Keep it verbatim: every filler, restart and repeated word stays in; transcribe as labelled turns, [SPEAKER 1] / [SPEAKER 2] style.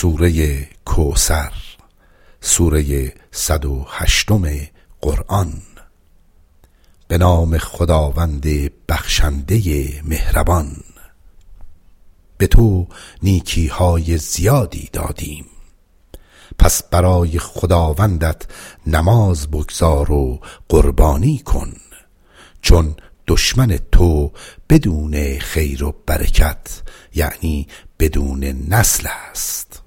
[SPEAKER 1] سوره کوثر، سوره صد و هشتم قرآن. به نام خداوند بخشنده مهربان. به تو نیکی های زیادی دادیم، پس برای خداوندت نماز بگزار و قربانی کن، چون دشمن تو بدون خیر و برکت، یعنی بدون نسل است.